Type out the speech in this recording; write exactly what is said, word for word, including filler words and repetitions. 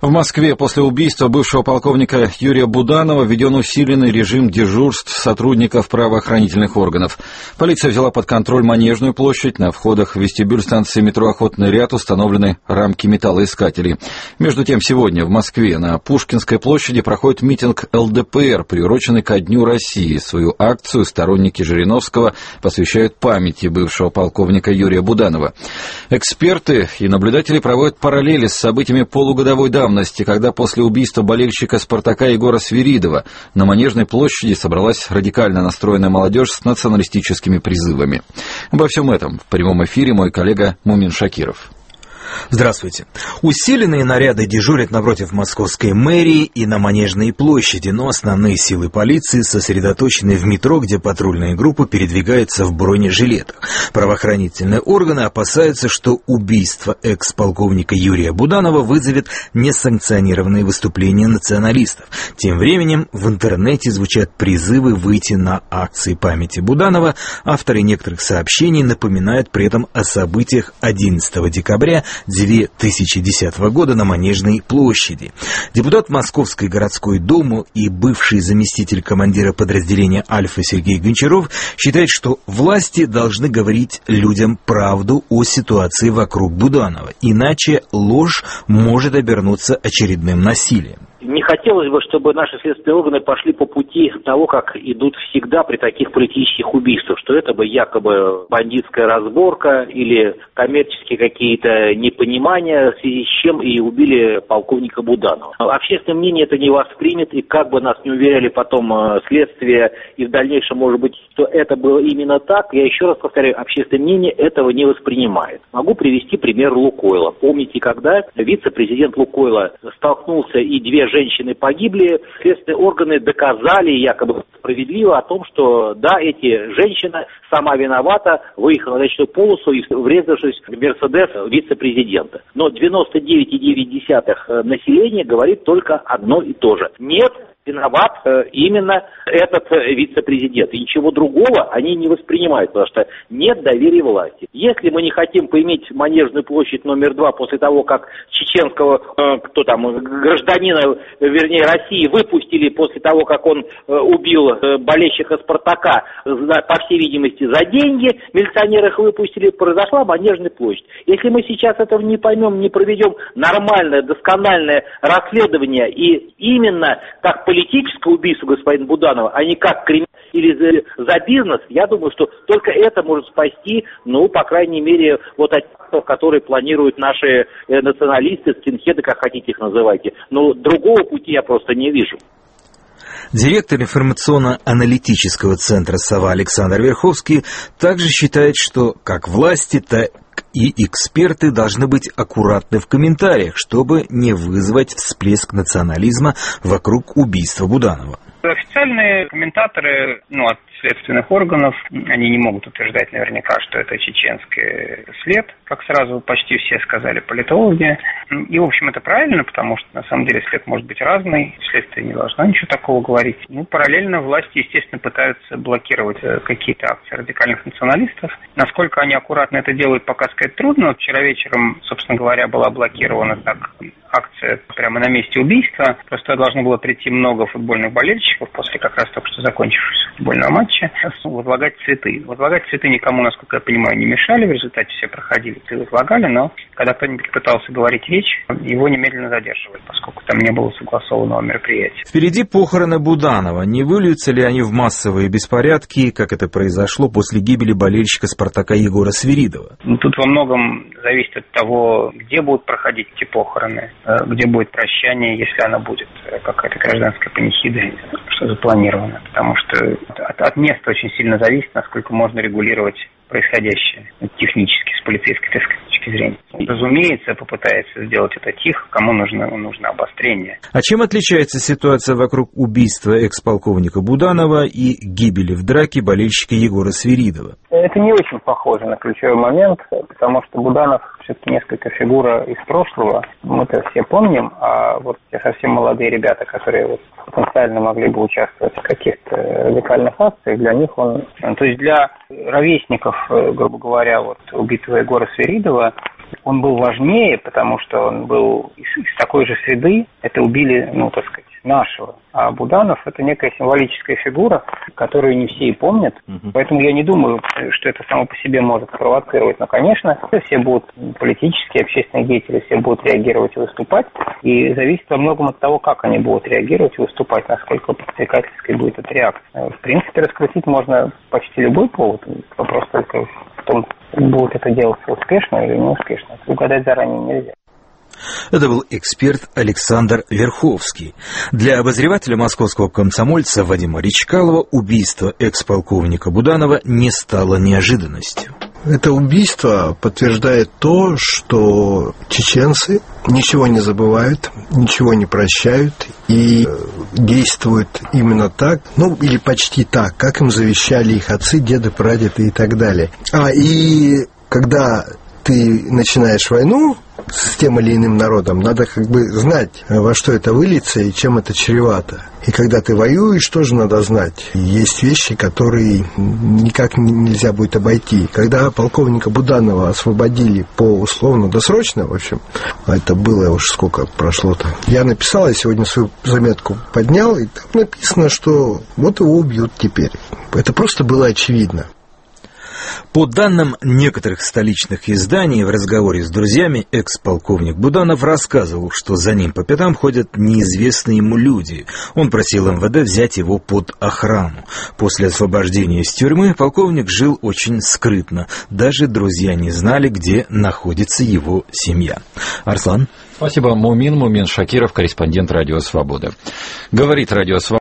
В Москве после убийства бывшего полковника Юрия Буданова введен усиленный режим дежурств сотрудников правоохранительных органов. Полиция взяла под контроль Манежную площадь. На входах в вестибюль станции метро «Охотный ряд» установлены рамки металлоискателей. Между тем, сегодня в Москве на Пушкинской площади проходит митинг эл дэ пэ эр, приуроченный ко Дню России. Свою акцию сторонники Жириновского посвящают памяти бывшего полковника Юрия Буданова. Эксперты и наблюдатели проводят параллели с событиями полугодовой давности, когда после убийства болельщика «Спартака» Егора Свиридова на Манежной площади собралась радикально настроенная молодежь с националистическими призывами. Обо всем этом в прямом эфире мой коллега Мумин Шакиров. Здравствуйте. Усиленные наряды дежурят напротив московской мэрии и на Манежной площади, но основные силы полиции сосредоточены в метро, где патрульные группы передвигаются в бронежилетах. Правоохранительные органы опасаются, что убийство экс-полковника Юрия Буданова вызовет несанкционированные выступления националистов. Тем временем в интернете звучат призывы выйти на акции памяти Буданова. Авторы некоторых сообщений напоминают при этом о событиях одиннадцатого декабря две тысячи десятого года на Манежной площади. Депутат Московской городской думы и бывший заместитель командира подразделения «Альфа» Сергей Гончаров считает, что власти должны говорить людям правду о ситуации вокруг Буданова, иначе ложь может обернуться очередным насилием. Не хотелось бы, чтобы наши следственные органы пошли по пути того, как идут всегда при таких политических убийствах, что это бы якобы бандитская разборка или коммерческие какие-то непонимания, в связи с чем и убили полковника Буданова. Общественное мнение это не воспримет, и как бы нас не уверяли потом следствие и в дальнейшем, может быть, что это было именно так, я еще раз повторяю, общественное мнение этого не воспринимает. Могу привести пример Лукойла. Помните, когда вице-президент Лукойла столкнулся и две женщины погибли, следственные органы доказали якобы справедливо о том, что да, эти женщины сама виновата, выехала на ночную полосу и врезавшись в Мерседес вице-президента. Но девяносто девять целых девять десятых населения говорит только одно и то же. Нет, виноват именно этот вице-президент. И ничего другого они не воспринимают, потому что нет доверия власти. Если мы не хотим поиметь Манежную площадь номер два после того, как чеченского, э, кто там, гражданина, вернее, России выпустили после того, как он э, убил э, болельщика «Спартака», за, по всей видимости, за деньги, милиционеры их выпустили, произошла Манежная площадь. Если мы сейчас этого не поймем, не проведем нормальное, доскональное расследование и именно как политическое убийство господина Буданова, а не как криминал или за, за бизнес, я думаю, что только это может спасти, ну, по крайней мере, вот от тех, которые планируют наши э, националисты, скинхеды, как хотите их называйте. Но другого пути я просто не вижу. Директор информационно-аналитического центра «Сова» Александр Верховский также считает, что как власти, так и эксперты должны быть аккуратны в комментариях, чтобы не вызвать всплеск национализма вокруг убийства Буданова. Официальные комментаторы, ну, от следственных органов, они не могут утверждать наверняка, что это чеченский след, как сразу почти все сказали политологи. И, в общем, это правильно, потому что, на самом деле, след может быть разный, следствие не должно ничего такого говорить. Ну, параллельно власти, естественно, пытаются блокировать какие-то акции радикальных националистов. Насколько они аккуратно это делают, пока сказать трудно. Вчера вечером, собственно говоря, была блокирована так акция прямо на месте убийства. Просто должно было прийти много футбольных болельщиков после как раз только что закончившегося футбольного матча, возлагать цветы. Возлагать цветы никому, насколько я понимаю, не мешали, в результате все проходили, цветы возлагали, но когда кто-нибудь пытался говорить речь, его немедленно задерживали, поскольку там не было согласованного мероприятия. Впереди похороны Буданова. Не выльются ли они в массовые беспорядки, как это произошло после гибели болельщика «Спартака» Егора Свиридова? Тут во многом зависит от того, где будут проходить эти похороны, где будет прощание, если оно будет, какая-то гражданская панихида, что запланировано. Потому что от, от места очень сильно зависит, насколько можно регулировать происходящее технически, с полицейской точки зрения. Разумеется, попытается сделать это тихо, кому нужно, нужно обострение. А чем отличается ситуация вокруг убийства экс-полковника Буданова и гибели в драке болельщика Егора Свиридова? Это не очень похоже на ключевой момент, потому что Буданов все-таки несколько фигура из прошлого. Мы-то все помним, а вот те совсем молодые ребята, которые вот потенциально могли бы участвовать в каких-то радикальных акциях, для них он... То есть для ровесников, грубо говоря, вот убитого Егора Свиридова, он был важнее, потому что он был из, из такой же среды. Это убили, ну, так сказать, нашего. А Буданов – это некая символическая фигура, которую не все и помнят. Угу. Поэтому я не думаю, что это само по себе может провоцировать. Но, конечно, все будут политические, общественные деятели, все будут реагировать и выступать. И зависит во многом от того, как они будут реагировать и выступать, насколько подстрекательской будет эта реакция. В принципе, раскрутить можно почти любой повод. Вопрос только в том, будет это делаться успешно или неуспешно. Угадать заранее нельзя. Это был эксперт Александр Верховский. Для обозревателя московского комсомольца Вадима Речкалова убийство экс-полковника Буданова не стало неожиданностью. Это убийство подтверждает то, что чеченцы ничего не забывают, ничего не прощают и действуют именно так, ну или почти так, как им завещали их отцы, деды, прадеды и так далее. А и когда ты начинаешь войну с тем или иным народом, надо как бы знать, во что это выльется и чем это чревато. И когда ты воюешь, тоже надо знать. Есть вещи, которые никак нельзя будет обойти. Когда полковника Буданова освободили по условно-досрочно, в общем, это было уж сколько прошло-то. Я написал, я сегодня свою заметку поднял, и там написано, что вот его убьют теперь. Это просто было очевидно. По данным некоторых столичных изданий, в разговоре с друзьями экс-полковник Буданов рассказывал, что за ним по пятам ходят неизвестные ему люди. Он просил эм вэ дэ взять его под охрану. После освобождения из тюрьмы полковник жил очень скрытно. Даже друзья не знали, где находится его семья. Арслан. Спасибо, Мумин. Мумин Шакиров, корреспондент «Радио Свобода». Говорит «Радио Свобода».